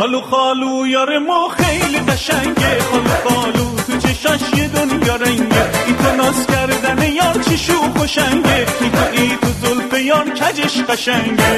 خالو خالو یار ما خیلی قشنگه، خالو خالو تو چشاش یه دنیا رنگه، این تو ناز کردن یار چی شوخ و شنگه، این تو زلف یار کجش قشنگه.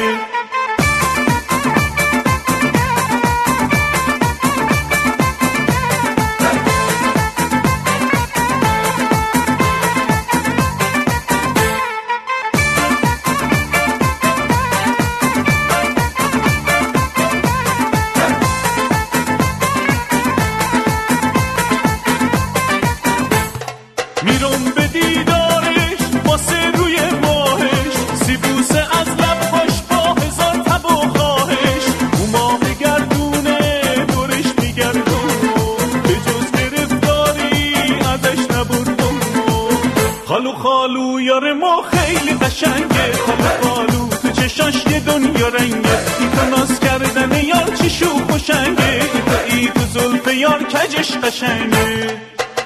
میرم به دیدارش واسه روی ماهش، سیبوسه از لباش با هزار تب و خواهش، اون ماه گردونه دورش میگردم، به جز گرفتاری ازش نبردم. خالو خالو یار ما خیلی قشنگه، خالو خالو تو چشاش یه دنیا رنگه، این تو ناز کردن یار چی شوخ و شنگه، این تو زلف یار کجش قشنگه.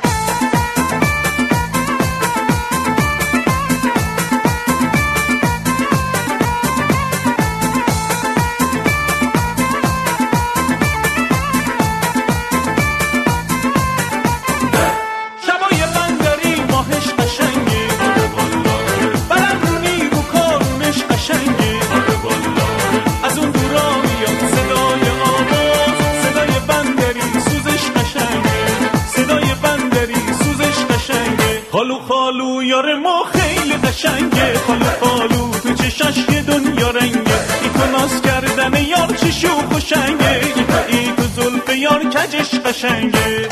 خالو خالو یار ما خیلی قشنگه، خالو خالو تو چشاش یه دنیا رنگه، این تو ناز کردن یار چی شوخ و شنگه، این تو زلف یار کجش قشنگه.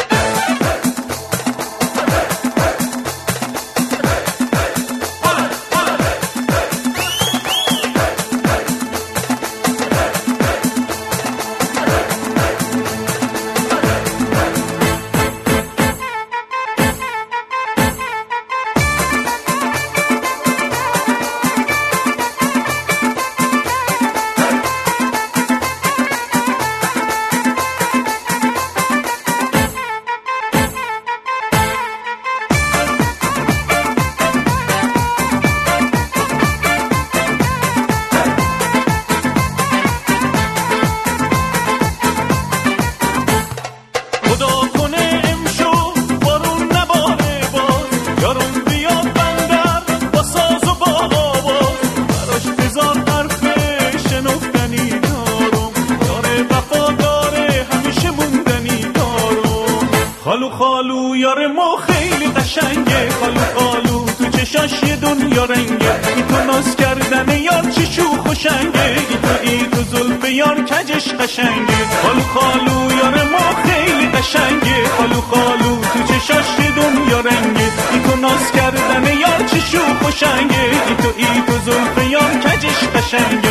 خالو خالو یار ما خیلی قشنگه، خالو خالو تو چشاش یه دنیا رنگه، این تو ناز کردن یار چی شوخ و شنگه، این تو زلف یار کجش قشنگه. خالو خالو یار ما خیلی قشنگه، خالو خالو تو چشاش یه دنیا رنگه، این تو ناز کردن یار چی شوخ و شنگه، این تو زلف یار کجش قشنگه.